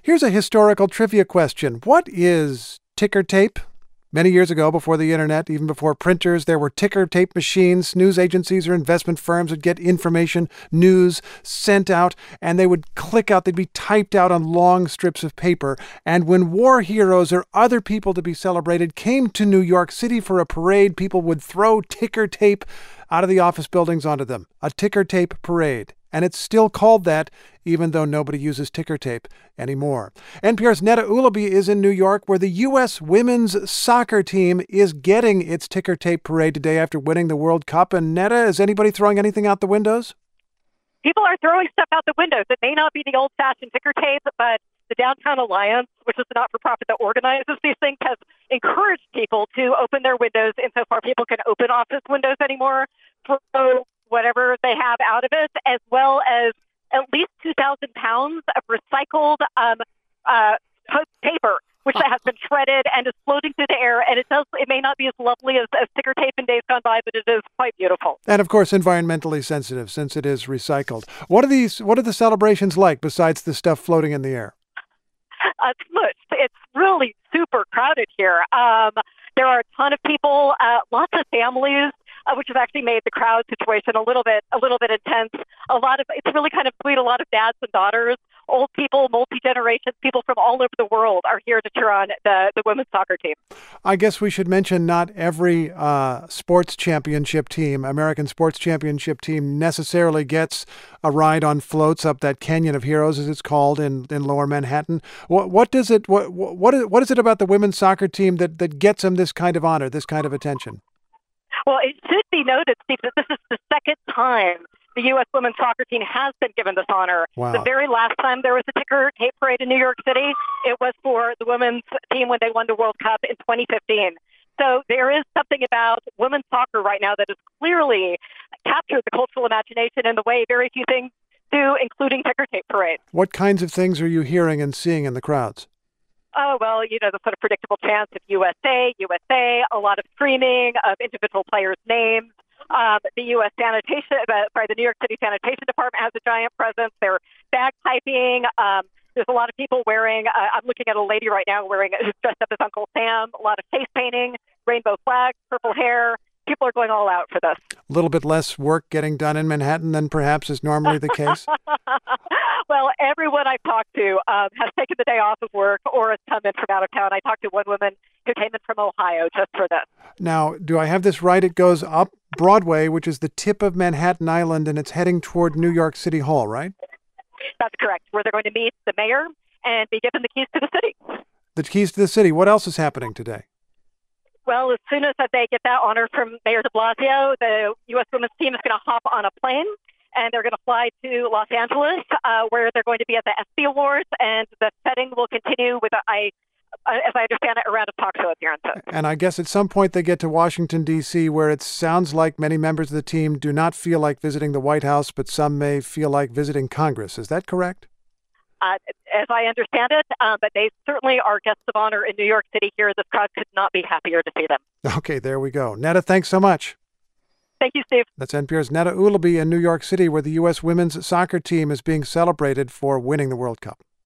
Here's a historical trivia question. What is ticker tape? Many years ago, before the internet, even before printers, there were ticker tape machines. News agencies or investment firms would get information, news sent out, and they would click out. They'd be typed out on long strips of paper. And when war heroes or other people to be celebrated came to New York City for a parade, people would throw ticker tape out of the office buildings onto them. A ticker tape parade. And it's still called that, even though nobody uses ticker tape anymore. NPR's Neda Ulaby is in New York, where the U.S. women's soccer team is getting its ticker tape parade today after winning the World Cup. And Neda, is anybody throwing anything out the windows? People are throwing stuff out the windows. It may not be the old-fashioned ticker tape, but the Downtown Alliance, which is the not-for-profit that organizes these things, has encouraged people to open their windows insofar people can open office windows anymore, throw whatever they have out of it, as well as at least 2,000 pounds of recycled paper, which has been shredded and is floating through the air. And it may not be as lovely as ticker tape in days gone by, but it is quite beautiful. And of course, environmentally sensitive since it is recycled. What are the celebrations like besides the stuff floating in the air? It's really super crowded here. There are a ton of people, lots of families, which has actually made the crowd situation a little bit intense. It's really kind of sweet. A lot of dads and daughters, old people, multi-generations, people from all over the world are here to cheer on the women's soccer team. I guess we should mention not every sports championship team, American sports championship team, necessarily gets a ride on floats up that Canyon of Heroes, as it's called, in Lower Manhattan. What is it about the women's soccer team that gets them this kind of honor, this kind of attention? Well, it should be noted, Steve, that this is the second time the U.S. women's soccer team has been given this honor. Wow. The very last time there was a ticker tape parade in New York City, it was for the women's team when they won the World Cup in 2015. So there is something about women's soccer right now that has clearly captured the cultural imagination in the way very few things do, including ticker tape parades. What kinds of things are you hearing and seeing in the crowds? Oh, well, the sort of predictable chants of USA, a lot of screaming of individual players' names. The the New York City Sanitation Department has a giant presence. They're bagpiping. There's a lot of people wearing, I'm looking at a lady right now who's dressed up as Uncle Sam, a lot of face painting, rainbow flags, purple hair. People are going all out for this. A little bit less work getting done in Manhattan than perhaps is normally the case? Well, everyone I've talked to has taken the day off of work or has come in from out of town. I talked to one woman who came in from Ohio just for this. Now, do I have this right? It goes up Broadway, which is the tip of Manhattan Island, and it's heading toward New York City Hall, right? That's correct, where they're going to meet the mayor and be given the keys to the city. The keys to the city. What else is happening today? Well, as soon as they get that honor from Mayor de Blasio, the U.S. women's team is going to hop on a plane, and they're going to fly to Los Angeles, where they're going to be at the ESPY Awards, and the setting will continue with, as I understand it, a round of talk show appearances. And I guess at some point they get to Washington, D.C., where it sounds like many members of the team do not feel like visiting the White House, but some may feel like visiting Congress. Is that correct? As I understand it, but they certainly are guests of honor in New York City here. This crowd could not be happier to see them. Okay, there we go. Neda, thanks so much. Thank you, Steve. That's NPR's Neda Ulaby in New York City, where the U.S. women's soccer team is being celebrated for winning the World Cup.